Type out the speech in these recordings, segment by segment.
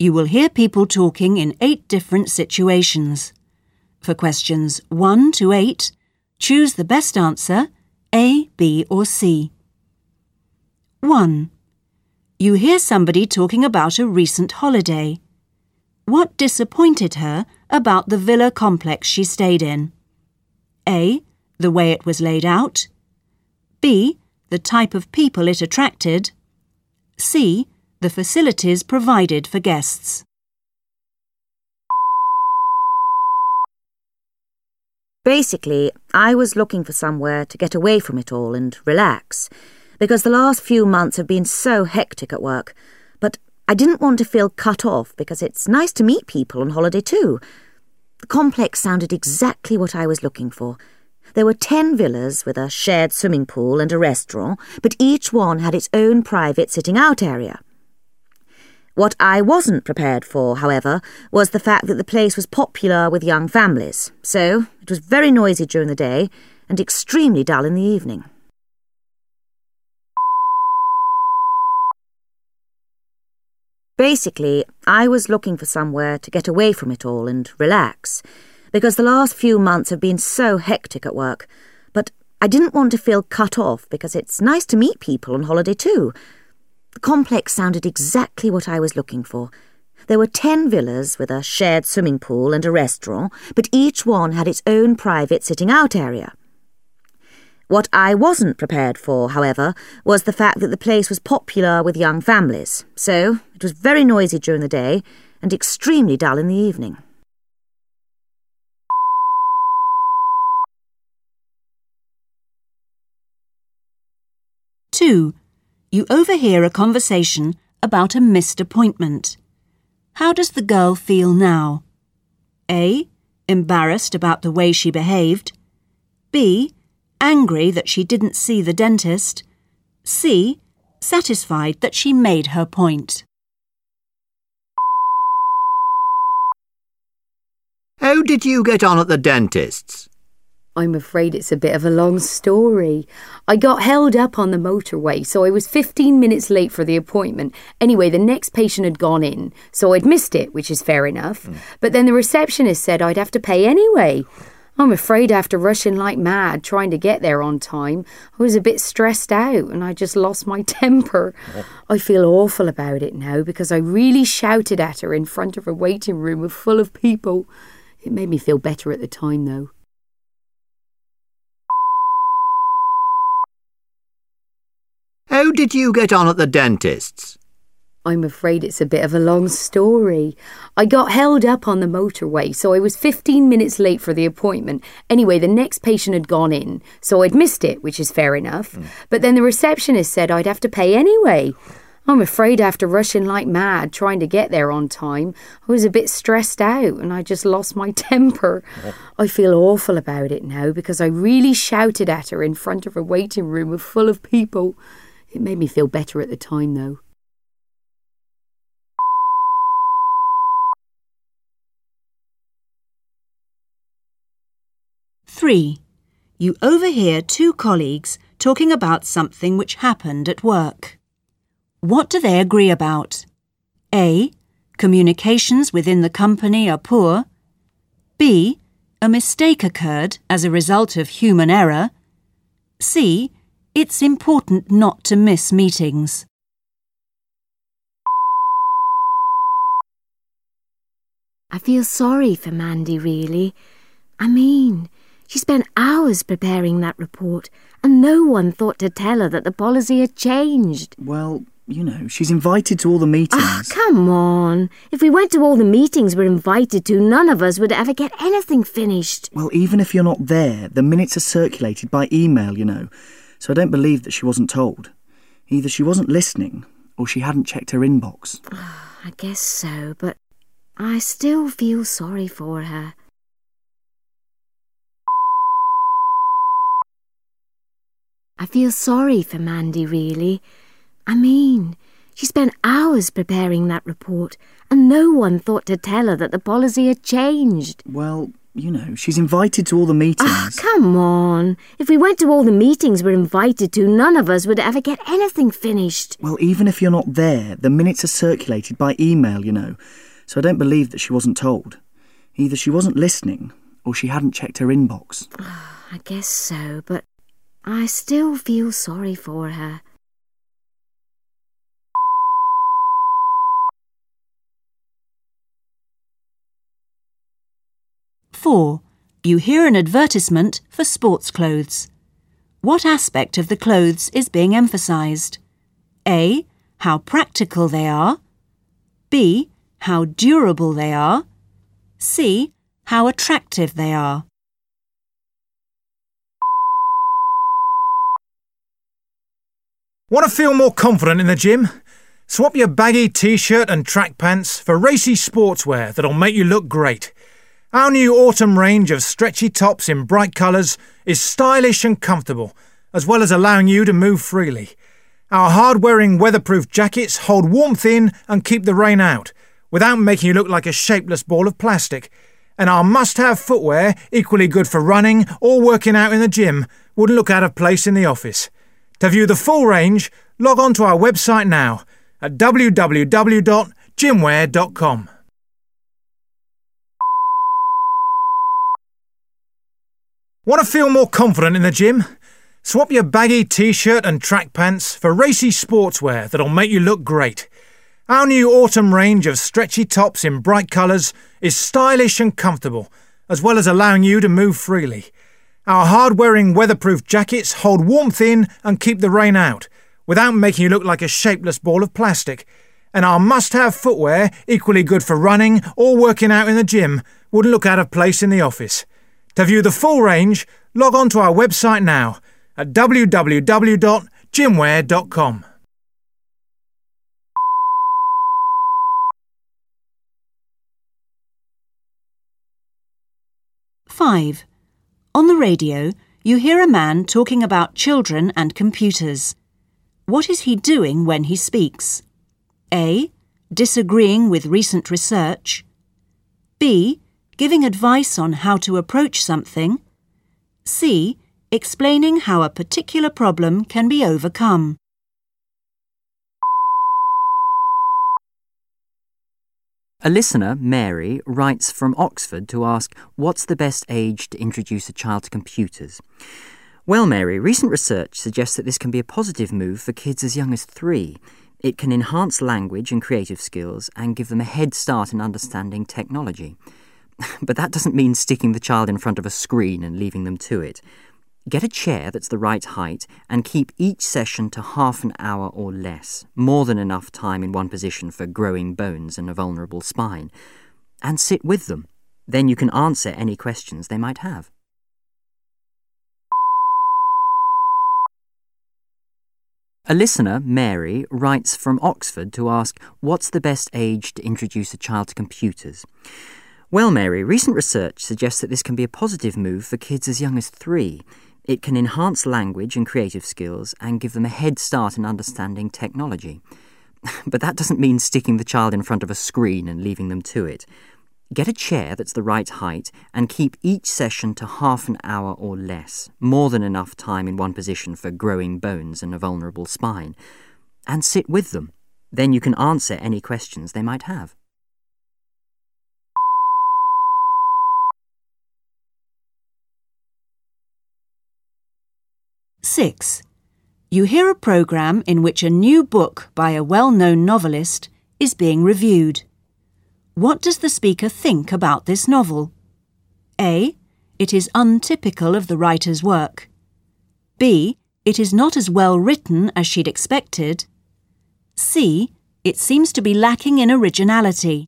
You will hear people talking in 8 different situations. For questions 1 to 8, choose the best answer, A, B or C. 1. You hear somebody talking about a recent holiday. What disappointed her about the villa complex she stayed in? A. The way it was laid out. B. The type of people it attracted. C. The facilities provided for guests. Basically, I was looking for somewhere to get away from it all and relax, because the last few months have been so hectic at work. But I didn't want to feel cut off because it's nice to meet people on holiday too. The complex sounded exactly what I was looking for. There were 10 villas with a shared swimming pool and a restaurant, but each one had its own private sitting-out area. What I wasn't prepared for, however, was the fact that the place was popular with young families, so it was very noisy during the day and extremely dull in the evening. Basically, I was looking for somewhere to get away from it all and relax, because the last few months have been so hectic at work. But I didn't want to feel cut off because it's nice to meet people on holiday too. The complex sounded exactly what I was looking for. There were 10 villas with a shared swimming pool and a restaurant, but each one had its own private sitting-out area. What I wasn't prepared for, however, was the fact that the place was popular with young families, so it was very noisy during the day and extremely dull in the evening. Two. You overhear a conversation about a missed appointment. How does the girl feel now? A. Embarrassed about the way she behaved. B. Angry that she didn't see the dentist. C. Satisfied that she made her point. How did you get on at the dentist's? I'm afraid it's a bit of a long story. I got held up on the motorway, so I was 15 minutes late for the appointment. Anyway, the next patient had gone in, so I'd missed it, which is fair enough. But then the receptionist said I'd have to pay anyway. I'm afraid after rushing like mad, trying to get there on time, I was a bit stressed out and I just lost my temper. I feel awful about it now because I really shouted at her in front of a waiting room full of people. It made me feel better at the time, though. How did you get on at the dentist's? I'm afraid it's a bit of a long story. I got held up on the motorway, so I was 15 minutes late for the appointment. Anyway, the next patient had gone in, so I'd missed it, which is fair enough. But then the receptionist said I'd have to pay anyway. I'm afraid after rushing like mad, trying to get there on time, I was a bit stressed out and I just lost my temper. I feel awful about it now because I really shouted at her in front of a waiting room full of people. It made me feel better at the time, though. Three. You overhear 2 colleagues talking about something which happened at work. What do they agree about? A. Communications within the company are poor. B. A mistake occurred as a result of human error. C. It's important not to miss meetings. I feel sorry for Mandy, really. I mean, she spent hours preparing that report, and no one thought to tell her that the policy had changed. Well, you know, she's invited to all the meetings. Ah, come on. If we went to all the meetings we're invited to, none of us would ever get anything finished. Well, even if you're not there, the minutes are circulated by email, you know. So I don't believe that she wasn't told. Either she wasn't listening, or she hadn't checked her inbox. I guess so, but I still feel sorry for her. I feel sorry for Mandy, really. I mean, she spent hours preparing that report, and no one thought to tell her that the policy had changed. Well, You know, she's invited to all the meetings. Ah, come on. If we went to all the meetings we're invited to, none of us would ever get anything finished. Well, even if you're not there, the minutes are circulated by email, you know, so I don't believe that she wasn't told. Either she wasn't listening, or she hadn't checked her inbox. I guess so, but I still feel sorry for her. Four. You hear an advertisement for sports clothes. What aspect of the clothes is being emphasised? A. How practical they are. B. How durable they are. C. How attractive they are. Want to feel more confident in the gym? Swap your baggy t-shirt and track pants for racy sportswear that'll make you look great. Our new autumn range of stretchy tops in bright colours is stylish and comfortable, as well as allowing you to move freely. Our hard-wearing weatherproof jackets hold warmth in and keep the rain out, without making you look like a shapeless ball of plastic. And our must-have footwear, equally good for running or working out in the gym, wouldn't look out of place in the office. To view the full range, log on to our website now at www.gymwear.com. Want to feel more confident in the gym? Swap your baggy t-shirt and track pants for racy sportswear that'll make you look great. Our new autumn range of stretchy tops in bright colours is stylish and comfortable, as well as allowing you to move freely. Our hard-wearing weatherproof jackets hold warmth in and keep the rain out, without making you look like a shapeless ball of plastic. And our must-have footwear, equally good for running or working out in the gym, wouldn't look out of place in the office. To view the full range, log on to our website now at www.gymwear.com. Five. On the radio, you hear a man talking about children and computers. What is he doing when he speaks? A. Disagreeing with recent research. B. Giving advice on how to approach something. C. Explaining how a particular problem can be overcome. A listener, Mary, writes from Oxford to ask, what's the best age to introduce a child to computers? Well, Mary, recent research suggests that this can be a positive move for kids as young as 3. It can enhance language and creative skills and give them a head start in understanding technology. But that doesn't mean sticking the child in front of a screen and leaving them to it. Get a chair that's the right height and keep each session to half an hour or less, more than enough time in one position for growing bones and a vulnerable spine. And sit with them. Then you can answer any questions they might have. A listener, Mary, writes from Oxford to ask, what's the best age to introduce a child to computers? Well, Mary, recent research suggests that this can be a positive move for kids as young as 3. It can enhance language and creative skills and give them a head start in understanding technology. But that doesn't mean sticking the child in front of a screen and leaving them to it. Get a chair that's the right height and keep each session to half an hour or less, more than enough time in one position for growing bones and a vulnerable spine. And sit with them. Then you can answer any questions they might have. Six. You hear a programme in which a new book by a well-known novelist is being reviewed. What does the speaker think about this novel? A. It is untypical of the writer's work. B. It is not as well written as she'd expected. C. It seems to be lacking in originality.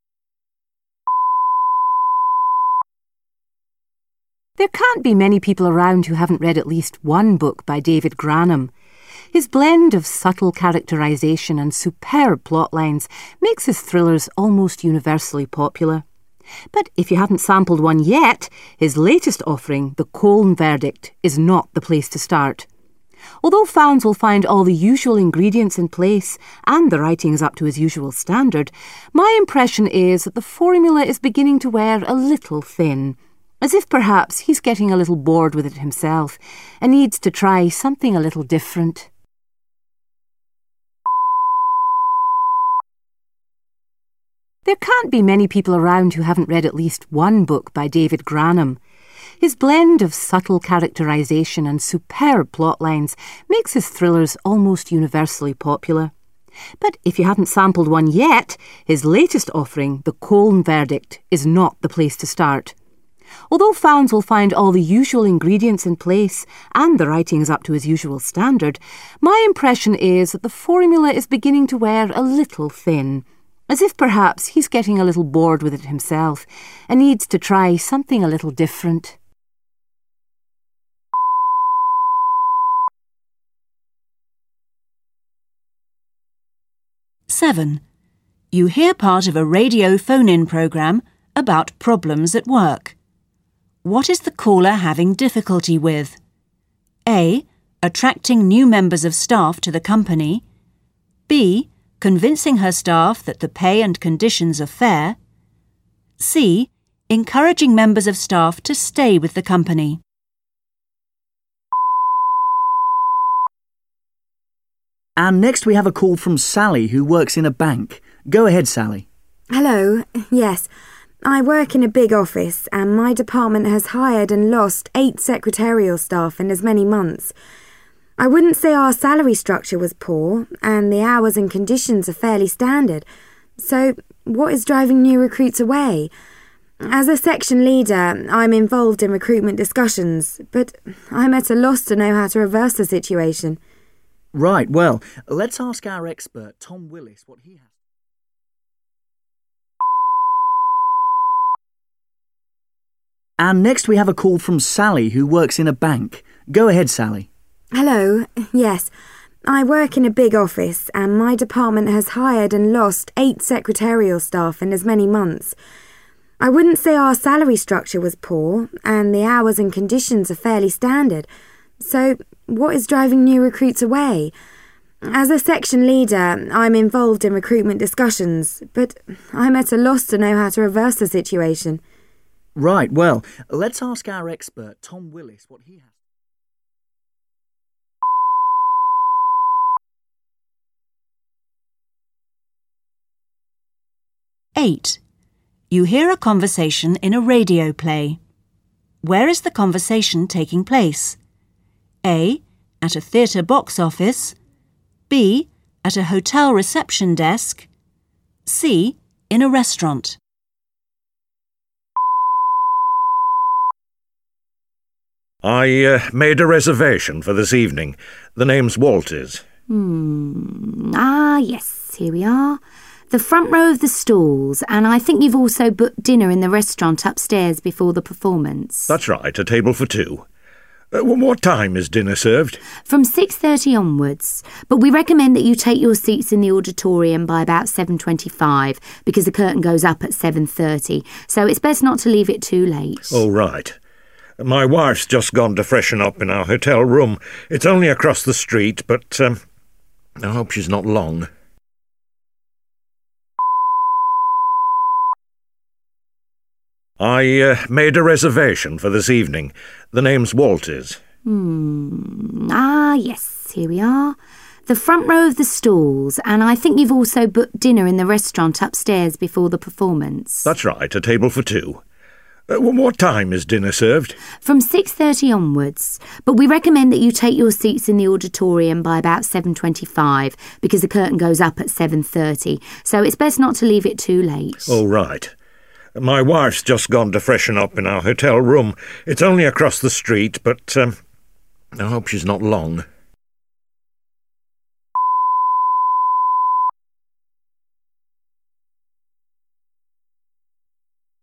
There can't be many people around who haven't read at least one book by David Granham. His blend of subtle characterisation and superb plot lines makes his thrillers almost universally popular. But if you haven't sampled one yet, his latest offering, The Colne Verdict, is not the place to start. Although fans will find all the usual ingredients in place and the writing is up to his usual standard, my impression is that the formula is beginning to wear a little thin. as if perhaps he's getting a little bored with it himself and needs to try something a little different. There can't be many people around who haven't read at least one book by David Granum. His blend of subtle characterisation and superb plot lines makes his thrillers almost universally popular. But if you haven't sampled one yet, his latest offering, The Colne Verdict, is not the place to start. Although fans will find all the usual ingredients in place and the writing is up to his usual standard, my impression is that the formula is beginning to wear a little thin, as if perhaps he's getting a little bored with it himself and needs to try something a little different. Seven. You hear part of a radio phone-in programme about problems at work. What is the caller having difficulty with? A. Attracting new members of staff to the company. B. Convincing her staff that the pay and conditions are fair. C. Encouraging members of staff to stay with the company. And next we have a call from Sally, who works in a bank. Go ahead, Sally. Hello. Yes, I work in a big office and my department has hired and lost 8 secretarial staff in as many months. I wouldn't say our salary structure was poor and the hours and conditions are fairly standard. So what is driving new recruits away? As a section leader, I'm involved in recruitment discussions, but I'm at a loss to know how to reverse the situation. Right, well, let's ask our expert, Tom Willis, what he has. And next we have a call from Sally, who works in a bank. Go ahead, Sally. Hello. Yes, I work in a big office and my department has hired and lost 8 secretarial staff in as many months. I wouldn't say our salary structure was poor and the hours and conditions are fairly standard. So what is driving new recruits away? As a section leader, I'm involved in recruitment discussions, but I'm at a loss to know how to reverse the situation. Right, well, let's ask our expert, Tom Willis, what he has. Eight. You hear a conversation in a radio play. Where is the conversation taking place? A. At a theatre box office. B. At a hotel reception desk. C. In a restaurant. I made a reservation for this evening. The name's Walters. Yes, here we are. The front row of the stalls, and I think you've also booked dinner in the restaurant upstairs before the performance. That's right, a table for 2. What time is dinner served? From 6:30 onwards, but we recommend that you take your seats in the auditorium by about 7:25 because the curtain goes up at 7:30, so it's best not to leave it too late. Oh, right. My wife's just gone to freshen up in our hotel room. It's only across the street, but I hope she's not long. I made a reservation for this evening. The name's Walters. Yes, here we are. The front row of the stalls, and I think you've also booked dinner in the restaurant upstairs before the performance. That's right, a table for 2. What time is dinner served? From 6:30 onwards, but we recommend that you take your seats in the auditorium by about 7:25 because the curtain goes up at 7:30, so it's best not to leave it too late. Oh, right. My wife's just gone to freshen up in our hotel room. It's only across the street, but I hope she's not long.